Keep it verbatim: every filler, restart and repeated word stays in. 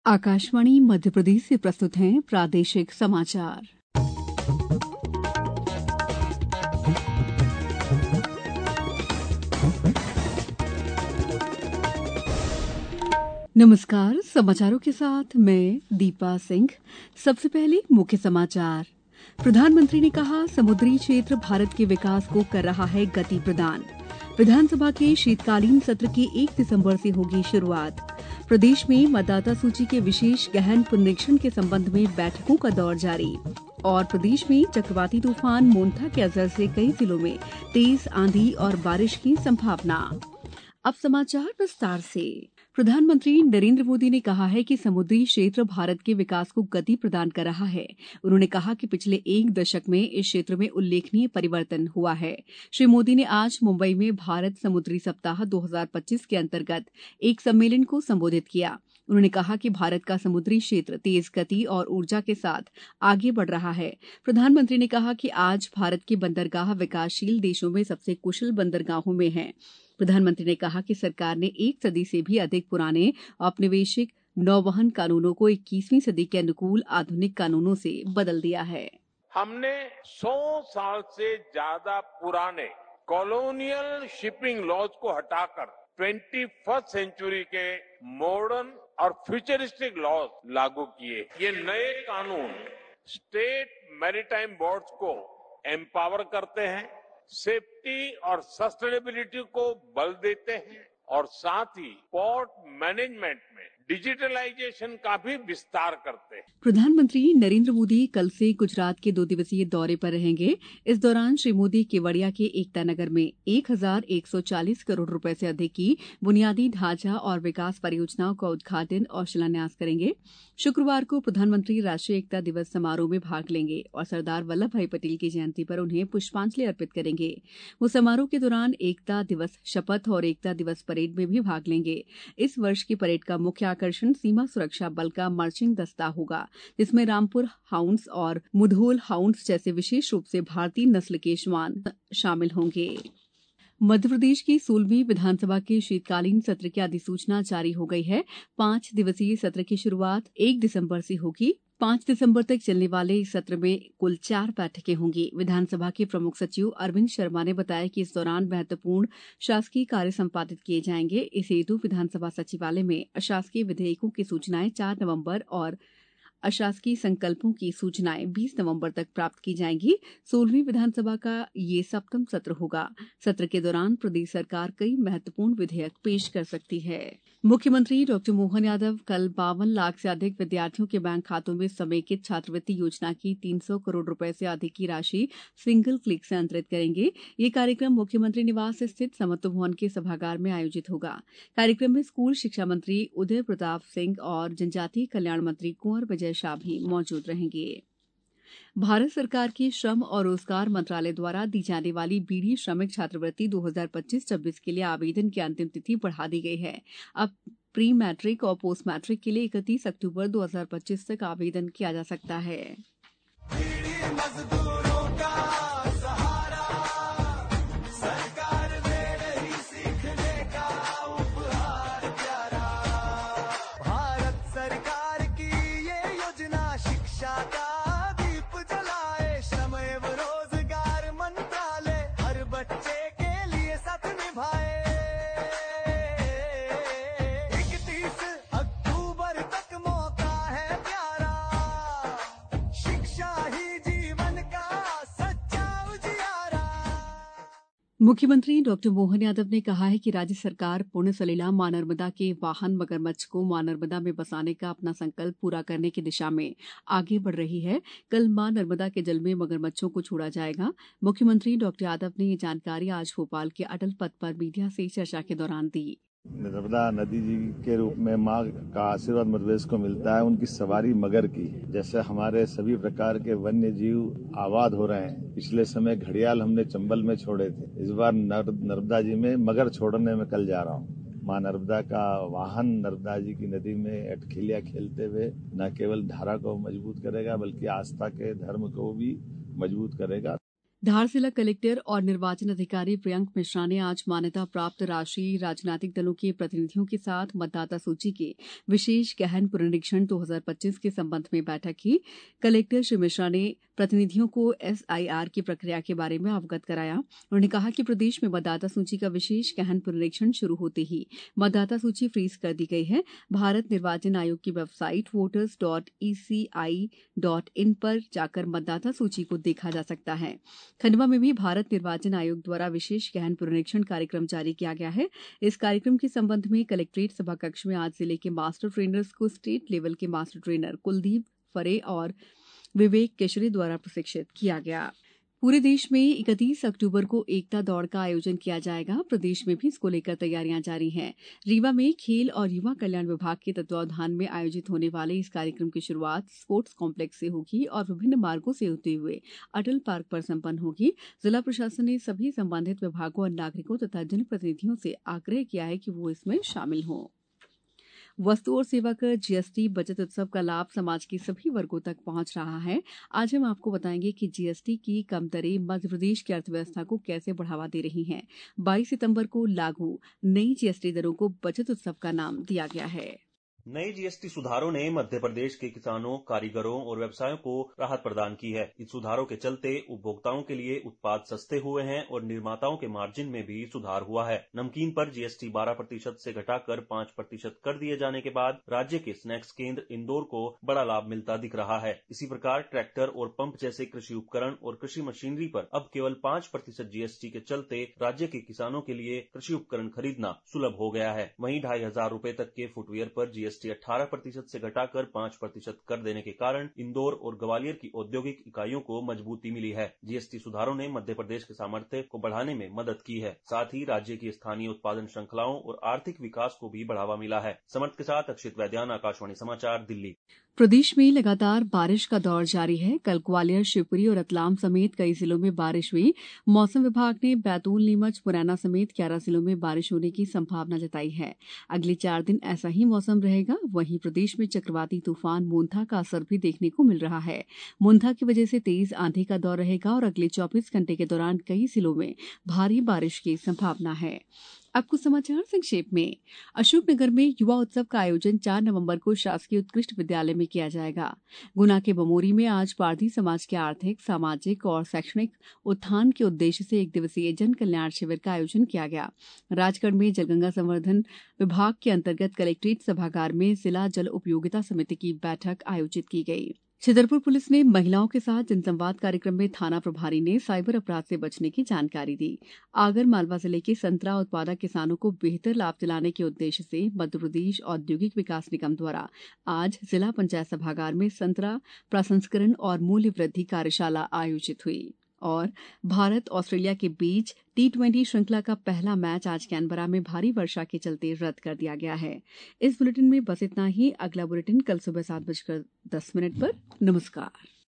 आकाशवाणी मध्य प्रदेश से प्रस्तुत हैं प्रादेशिक समाचार। नमस्कार, समाचारों के साथ मैं दीपा सिंह। सबसे पहले मुख्य समाचार। प्रधानमंत्री ने कहा, समुद्री क्षेत्र भारत के विकास को कर रहा है गति प्रदान। विधानसभा के शीतकालीन सत्र की एक दिसंबर से होगी शुरुआत। प्रदेश में मतदाता सूची के विशेष गहन पुनरीक्षण के संबंध में बैठकों का दौर जारी। और प्रदेश में चक्रवाती तूफान मोन्था के असर से कई जिलों में तेज आंधी और बारिश की संभावना। अब समाचार विस्तार से। प्रधानमंत्री नरेंद्र मोदी ने कहा है कि समुद्री क्षेत्र भारत के विकास को गति प्रदान कर रहा है। उन्होंने कहा कि पिछले एक दशक में इस क्षेत्र में उल्लेखनीय परिवर्तन हुआ है। श्री मोदी ने आज मुंबई में भारत समुद्री सप्ताह दो हज़ार पच्चीस के अंतर्गत एक सम्मेलन को संबोधित किया। उन्होंने कहा कि भारत का समुद्री क्षेत्र तेज गति और ऊर्जा के साथ आगे बढ़ रहा है। प्रधानमंत्री ने कहा कि आज भारत के बंदरगाह विकासशील देशों में सबसे कुशल बंदरगाहों में हैं। प्रधानमंत्री ने कहा कि सरकार ने एक सदी से भी अधिक पुराने औपनिवेशिक नौवहन कानूनों को इक्कीसवीं सदी के अनुकूल आधुनिक कानूनों से बदल दिया है। हमने सौ साल से ज्यादा पुराने कॉलोनियल शिपिंग लॉज को हटाकर ट्वेंटी फर्स्ट सेंचुरी के मॉडर्न और फ्यूचरिस्टिक लॉज लागू किए। ये नए कानून स्टेट मैरीटाइम बोर्ड्स को एम्पावर करते हैं, सेफ्टी और सस्टेनेबिलिटी को बल देते हैं और साथ ही पोर्ट मैनेजमेंट में डिजिटलाइजेशन का भी विस्तार करते हैं। प्रधानमंत्री नरेंद्र मोदी कल से गुजरात के दो दिवसीय दौरे पर रहेंगे। इस दौरान श्री मोदी केवड़िया के एकता नगर में एक हजार एक सौ चालीस करोड़ रुपए से अधिक की बुनियादी ढांचा और विकास परियोजनाओं का उद्घाटन और शिलान्यास करेंगे। शुक्रवार को प्रधानमंत्री राष्ट्रीय एकता दिवस समारोह में भाग लेंगे और सरदार वल्लभ भाई पटेल की जयंती पर उन्हें पुष्पांजलि अर्पित करेंगे। वो समारोह के दौरान एकता दिवस शपथ और एकता दिवस परेड में भी भाग लेंगे। इस वर्ष की परेड का मुख्य आकर्षण सीमा सुरक्षा बल का मार्चिंग दस्ता होगा, जिसमें रामपुर हाउंड्स और मुधोल हाउंड्स जैसे विशेष रूप से भारतीय नस्ल के श्वान शामिल होंगे। मध्यप्रदेश की सोलहवीं विधानसभा के शीतकालीन सत्र की अधिसूचना जारी हो गई है। पांच दिवसीय सत्र की शुरुआत एक दिसंबर से होगी। पांच दिसंबर तक चलने वाले इस सत्र में कुल चार बैठकें होंगी। विधानसभा के प्रमुख सचिव अरविंद शर्मा ने बताया कि इस दौरान महत्वपूर्ण शासकीय कार्य संपादित किए जाएंगे। इस हेतु विधानसभा सचिवालय में अशासकीय विधेयकों की सूचनाएं चार नवंबर और अशासकीय संकल्पों की सूचनाएं बीस नवंबर तक प्राप्त की जाएंगी। सोलहवीं विधानसभा का ये सप्तम सत्र होगा। सत्र के दौरान प्रदेश सरकार कई महत्वपूर्ण विधेयक पेश कर सकती है। मुख्यमंत्री डॉक्टर मोहन यादव कल बावन लाख से अधिक विद्यार्थियों के बैंक खातों में समेकित छात्रवृत्ति योजना की तीन सौ करोड़ रुपए से अधिक की राशि सिंगल क्लिक से अंतरित करेंगे। ये कार्यक्रम मुख्यमंत्री निवास स्थित समत्व भवन के सभागार में आयोजित होगा। कार्यक्रम में स्कूल शिक्षा मंत्री उदय प्रताप सिंह और जनजातीय कल्याण मंत्री कुंवर विजय शाह भी मौजूद रहेंगे। भारत सरकार के श्रम और रोजगार मंत्रालय द्वारा दी जाने वाली बीडी श्रमिक छात्रवृत्ति दो हज़ार पच्चीस छब्बीस के लिए आवेदन की अंतिम तिथि बढ़ा दी गई है। अब प्री मैट्रिक और पोस्ट मैट्रिक के लिए इकतीस अक्टूबर दो हज़ार पच्चीस तक आवेदन किया जा सकता है। मुख्यमंत्री डॉक्टर मोहन यादव ने कहा है कि राज्य सरकार पुण्य सलिला मां नर्मदा के वाहन मगरमच्छ को मां नर्मदा में बसाने का अपना संकल्प पूरा करने की दिशा में आगे बढ़ रही है। कल मां नर्मदा के जल में मगरमच्छों को छोड़ा जाएगा। मुख्यमंत्री डॉक्टर यादव ने ये जानकारी आज भोपाल के अटल पथ पर मीडिया से चर्चा के दौरान दी। नर्मदा नदी जी के रूप में माँ का आशीर्वाद मध्यप्रदेश को मिलता है। उनकी सवारी मगर की, जैसे हमारे सभी प्रकार के वन्य जीव आबाद हो रहे हैं। पिछले समय घड़ियाल हमने चंबल में छोड़े थे, इस बार नर, नर्मदा जी में मगर छोड़ने में कल जा रहा हूँ। माँ नर्मदा का वाहन नर्मदा जी की नदी में अटखिलियां खेलते हुए न केवल धारा को मजबूत करेगा बल्कि आस्था के धर्म को भी मजबूत करेगा। धार जिला कलेक्टर और निर्वाचन अधिकारी प्रियंक मिश्रा ने आज मान्यता प्राप्त राष्ट्रीय राजनीतिक दलों के प्रतिनिधियों के साथ मतदाता सूची के विशेष गहन पुनरीक्षण दो हज़ार पच्चीस के संबंध में बैठक की। कलेक्टर श्री मिश्रा ने प्रतिनिधियों को एसआईआर की प्रक्रिया के बारे में अवगत कराया। उन्होंने कहा कि प्रदेश में मतदाता सूची का विशेष गहन पुनरीक्षण शुरू होते ही मतदाता सूची फ्रीज कर दी गई है। भारत निर्वाचन आयोग की website voters dot E C I dot in पर जाकर मतदाता सूची को देखा जा सकता है। खंडवा में भी भारत निर्वाचन आयोग द्वारा विशेष गहन पुनरीक्षण कार्यक्रम जारी किया गया है। इस कार्यक्रम के संबंध में कलेक्ट्रेट सभा कक्ष में आज जिले के मास्टर ट्रेनर्स को स्टेट लेवल के मास्टर ट्रेनर कुलदीप फरे और विवेक केशरी द्वारा प्रशिक्षित किया गया। पूरे देश में इकतीस अक्टूबर को एकता दौड़ का आयोजन किया जाएगा। प्रदेश में भी इसको लेकर तैयारियां जारी हैं। रीवा में खेल और युवा कल्याण विभाग के तत्वावधान में आयोजित होने वाले इस कार्यक्रम की शुरुआत स्पोर्ट्स कॉम्प्लेक्स से होगी और विभिन्न मार्गों से होते हुए अटल पार्क पर संपन्न होगी। जिला प्रशासन ने सभी संबंधित विभागों और नागरिकों तथा जनप्रतिनिधियों से आग्रह किया है कि वो इसमें शामिल हों। वस्तु और सेवा कर जीएसटी बचत उत्सव का लाभ समाज के सभी वर्गों तक पहुंच रहा है। आज हम आपको बताएंगे कि जीएसटी की कम दरें मध्य प्रदेश की अर्थव्यवस्था को कैसे बढ़ावा दे रही हैं। बाईस सितंबर को लागू नई जीएसटी दरों को बचत उत्सव का नाम दिया गया है। नए जीएसटी सुधारों ने मध्य प्रदेश के किसानों, कारीगरों और व्यवसायों को राहत प्रदान की है। इन सुधारों के चलते उपभोक्ताओं के लिए उत्पाद सस्ते हुए हैं और निर्माताओं के मार्जिन में भी सुधार हुआ है। नमकीन पर जीएसटी बारह प्रतिशत से घटाकर पाँच प्रतिशत कर दिए जाने के बाद राज्य के स्नैक्स केंद्र इंदौर को बड़ा लाभ मिलता दिख रहा है। इसी प्रकार ट्रैक्टर और पंप जैसे कृषि उपकरण और कृषि मशीनरी पर अब केवल पाँच प्रतिशत जीएसटी के चलते राज्य के किसानों के लिए कृषि उपकरण खरीदना सुलभ हो गया है। वहीं ढाई हजार रूपये तक के फुटवियर पर जीएसटी अठारह प्रतिशत से घटाकर पाँच प्रतिशत कर देने के कारण इंदौर और ग्वालियर की औद्योगिक इकाइयों को मजबूती मिली है। जीएसटी सुधारों ने मध्य प्रदेश के सामर्थ्य को बढ़ाने में मदद की है। साथ ही राज्य की स्थानीय उत्पादन श्रृंखलाओं और आर्थिक विकास को भी बढ़ावा मिला है। समर्थ के साथ अक्षित वैद्यान, आकाशवाणी समाचार, दिल्ली। प्रदेश में लगातार बारिश का दौर जारी है। कल ग्वालियर, शिवपुरी और रतलाम समेत कई जिलों में बारिश हुई। मौसम विभाग ने बैतूल, नीमच, मुरैना समेत ग्यारह जिलों में बारिश होने की संभावना जताई है। अगले चार दिन ऐसा ही मौसम रहेगा। वहीं प्रदेश में चक्रवाती तूफान मोन्था का असर भी देखने को मिल रहा है। मोन्था की वजह से तेज आंधी का दौर रहेगा और अगले चौबीस घंटे के दौरान कई जिलों में भारी बारिश की संभावना है। अब कुछ समाचार संक्षेप में। अशोकनगर में युवा उत्सव का आयोजन चार नवंबर को शासकीय उत्कृष्ट विद्यालय में किया जाएगा। गुना के बमोरी में आज पारधी समाज के आर्थिक, सामाजिक और शैक्षणिक उत्थान के उद्देश्य से एक दिवसीय जन कल्याण शिविर का आयोजन किया गया। राजगढ़ में जलगंगा संवर्धन विभाग के अंतर्गत कलेक्ट्रेट सभागार में जिला जल उपयोगिता समिति की बैठक आयोजित की गई। छतरपुर पुलिस ने महिलाओं के साथ जनसंवाद कार्यक्रम में थाना प्रभारी ने साइबर अपराध से बचने की जानकारी दी। आगर मालवा जिले के संतरा उत्पादक किसानों को बेहतर लाभ दिलाने के उद्देश्य से मध्य प्रदेश औद्योगिक विकास निगम द्वारा आज जिला पंचायत सभागार में संतरा प्रसंस्करण और मूल्य वृद्धि कार्यशाला आयोजित हुई। और भारत ऑस्ट्रेलिया के बीच टी ट्वेंटी श्रृंखला का पहला मैच आज कैनबरा में भारी वर्षा के चलते रद्द कर दिया गया है। इस बुलेटिन में बस इतना ही। अगला बुलेटिन कल सुबह सात बजकर दस मिनट पर। नमस्कार।